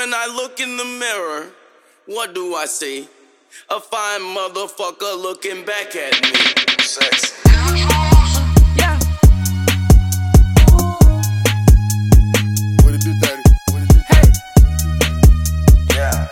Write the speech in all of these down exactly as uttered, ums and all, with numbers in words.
when I look in the mirror, what do I see? A fine motherfucker looking back at me. Sexy. Yeah. What it do, daddy? What it do? Hey. Yeah.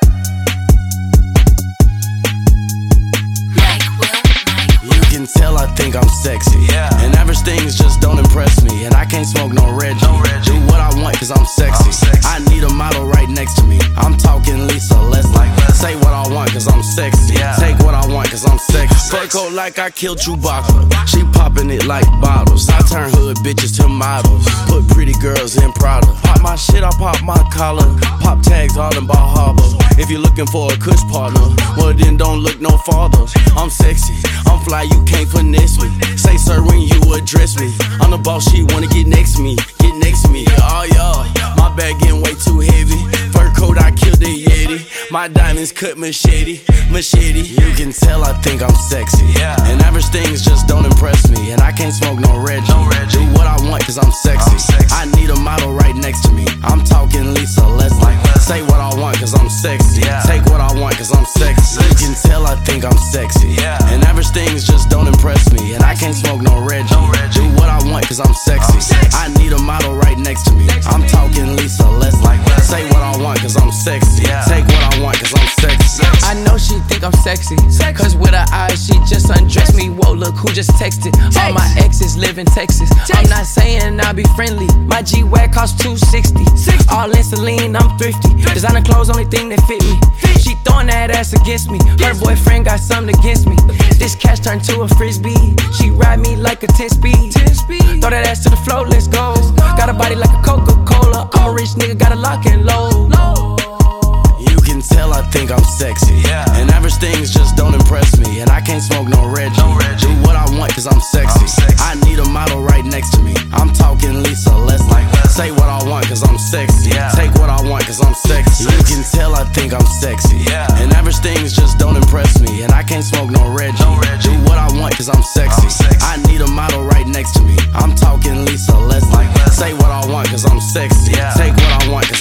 You can tell I think I'm sexy. Yeah. And average things just don't impress me. And I can't smoke no Reggie. No Reggie. Do what I want cause I'm sexy. I'm sexy. I need a model right next to me. I'm talking Lisa Leslie. Like Leslie. Say what I want cause I'm sexy. Yeah. Take what I want cause I'm sexy. Fuck her like I killed Chewbacca. She popping it like bottles. I turn hood bitches to models. Put pretty girls in Prada. Pop my shit, I pop my collar. Pop tags all in Bar Harbor. If you're looking for a cush partner, well then don't look no farther. I'm sexy, I'm fly, you can't finesse me. Say sir when you address me. I'm the boss, she wanna get next to me. Get next to me, oh yeah. My bag getting way too heavy. Fur coat, I killed the Yeti. My diamonds cut machete, machete. You can tell I think I'm sexy. Yeah. And average things just don't impress me. And I can't smoke no Reggie. No Reggie. Do what I want cause I'm sexy. I'm sexy. I need a model right next to me. I'm talking Lisa Leslie. Like Leslie. Say what I want cause I'm sexy. Yeah. Take what I want cause I'm sexy. You can tell I think I'm sexy. Yeah. And average things just don't impress me. And I can't smoke no Reggie. No Reggie. Do what I want cause I'm sexy. I'm sexy. I need a model right next to me. I'm talking Lisa Leslie. Like Leslie. Say what I want cause I'm sexy. Yeah. Take what I want cause I'm sexy. I know she think I'm sexy, cause with her eyes she just undressed me. Whoa, look who just texted. All my exes live in Texas. I'm not saying I'll be friendly. My G-Wag cost two sixty. All in Celine, I'm thrifty. Designer clothes, only thing that fit me. She throwing that ass against me. Her boyfriend got something against me. This cash turned to a frisbee. She ride me like a ten speed. Throw that ass to the floor, let's go. Got a body like a Coca-Cola. I'm a rich nigga, got a lock and load. You can tell I think I'm sexy. Yeah. And average things just don't impress me. And I can't smoke no Reggie. No Reggie. Do what I want cause I'm sexy. I'm sexy. I need a model right next to me. I'm talking Lisa Leslie. Like Leslie. Say what I want cause I'm sexy. Yeah. Take what I want cause I'm sexy. You can tell I think I'm sexy. Yeah. And average things just don't impress me. And I can't smoke no Reggie. No Reggie. Do what I want cause I'm sexy. I'm sexy. I need a model right next to me. I'm talking Lisa Leslie. Like Leslie. Say what I want cause I'm sexy. Yeah. Take what I want cause